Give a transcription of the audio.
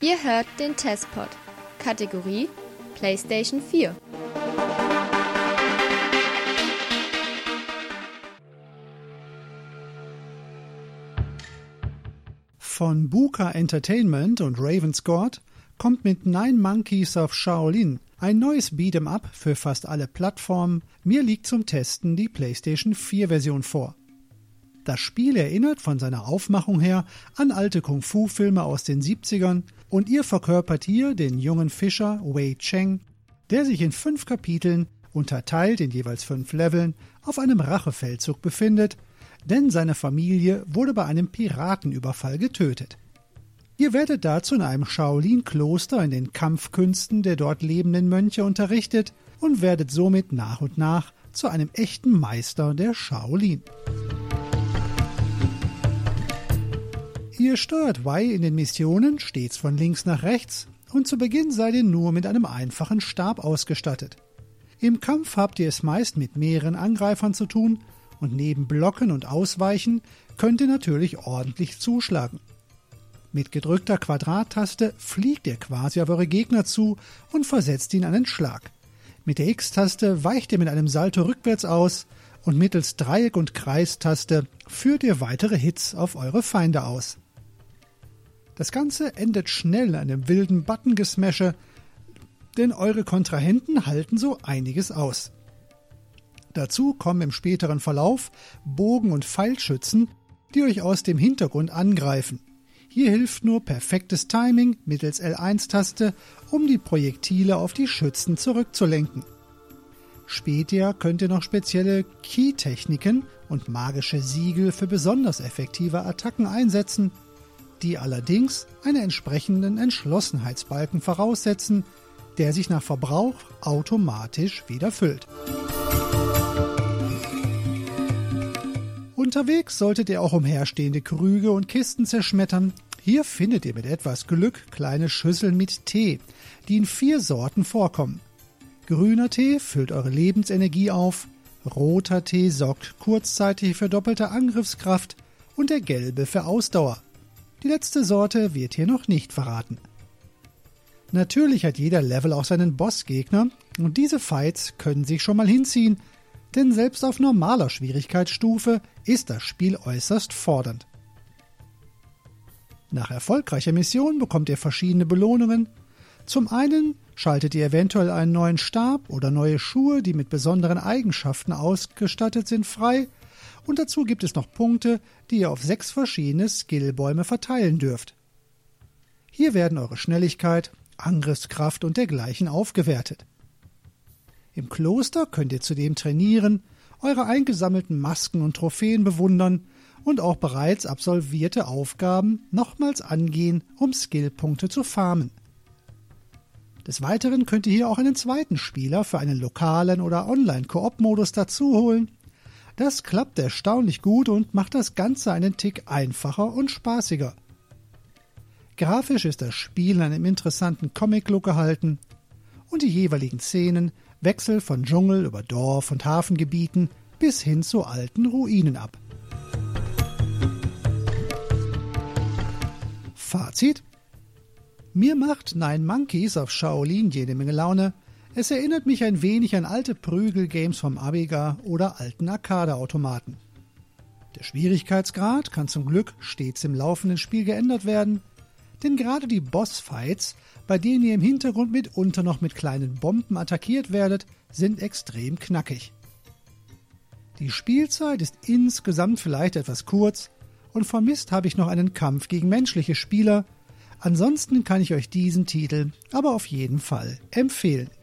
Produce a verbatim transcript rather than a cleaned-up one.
Ihr hört den Testpod. Kategorie PlayStation vier. Von Buka Entertainment und Ravenscourt kommt mit Nine Monkeys of Shaolin ein neues Beat'em Up für fast alle Plattformen. Mir liegt zum Testen die PlayStation vier Version vor. Das Spiel erinnert von seiner Aufmachung her an alte Kung-Fu-Filme aus den siebzigern und ihr verkörpert hier den jungen Fischer Wei Cheng, der sich in fünf Kapiteln, unterteilt in jeweils fünf Leveln, auf einem Rachefeldzug befindet, denn seine Familie wurde bei einem Piratenüberfall getötet. Ihr werdet dazu in einem Shaolin-Kloster in den Kampfkünsten der dort lebenden Mönche unterrichtet und werdet somit nach und nach zu einem echten Meister der Shaolin. Ihr steuert Wei in den Missionen stets von links nach rechts und zu Beginn seid ihr nur mit einem einfachen Stab ausgestattet. Im Kampf habt ihr es meist mit mehreren Angreifern zu tun und neben Blocken und Ausweichen könnt ihr natürlich ordentlich zuschlagen. Mit gedrückter Quadrattaste fliegt ihr quasi auf eure Gegner zu und versetzt ihn einen Schlag. Mit der X-Taste weicht ihr mit einem Salto rückwärts aus und mittels Dreieck- und Kreistaste führt ihr weitere Hits auf eure Feinde aus. Das Ganze endet schnell in einem wilden Button-Gesmashe, denn eure Kontrahenten halten so einiges aus. Dazu kommen im späteren Verlauf Bogen- und Pfeilschützen, die euch aus dem Hintergrund angreifen. Hier hilft nur perfektes Timing mittels L eins Taste, um die Projektile auf die Schützen zurückzulenken. Später könnt ihr noch spezielle Key-Techniken und magische Siegel für besonders effektive Attacken einsetzen, die allerdings einen entsprechenden Entschlossenheitsbalken voraussetzen, der sich nach Verbrauch automatisch wieder füllt. Unterwegs solltet ihr auch umherstehende Krüge und Kisten zerschmettern. Hier findet ihr mit etwas Glück kleine Schüsseln mit Tee, die in vier Sorten vorkommen. Grüner Tee füllt eure Lebensenergie auf, roter Tee sorgt kurzzeitig für doppelte Angriffskraft und der gelbe für Ausdauer. Die letzte Sorte wird hier noch nicht verraten. Natürlich hat jeder Level auch seinen Bossgegner und diese Fights können sich schon mal hinziehen, denn selbst auf normaler Schwierigkeitsstufe ist das Spiel äußerst fordernd. Nach erfolgreicher Mission bekommt ihr verschiedene Belohnungen. Zum einen schaltet ihr eventuell einen neuen Stab oder neue Schuhe, die mit besonderen Eigenschaften ausgestattet sind, frei. Und dazu gibt es noch Punkte, die ihr auf sechs verschiedene Skillbäume verteilen dürft. Hier werden eure Schnelligkeit, Angriffskraft und dergleichen aufgewertet. Im Kloster könnt ihr zudem trainieren, eure eingesammelten Masken und Trophäen bewundern und auch bereits absolvierte Aufgaben nochmals angehen, um Skillpunkte zu farmen. Des Weiteren könnt ihr hier auch einen zweiten Spieler für einen lokalen oder Online-Koop-Modus dazu holen. Das klappt erstaunlich gut und macht das Ganze einen Tick einfacher und spaßiger. Grafisch ist das Spiel in einem interessanten Comic-Look gehalten und die jeweiligen Szenen wechseln von Dschungel über Dorf- und Hafengebieten bis hin zu alten Ruinen ab. Fazit: Mir macht Nine Monkeys of Shaolin jede Menge Laune. Es erinnert mich ein wenig an alte Prügelgames vom Amiga oder alten Arcade-Automaten. Der Schwierigkeitsgrad kann zum Glück stets im laufenden Spiel geändert werden, denn gerade die Bossfights, bei denen ihr im Hintergrund mitunter noch mit kleinen Bomben attackiert werdet, sind extrem knackig. Die Spielzeit ist insgesamt vielleicht etwas kurz und vermisst habe ich noch einen Kampf gegen menschliche Spieler. Ansonsten kann ich euch diesen Titel aber auf jeden Fall empfehlen.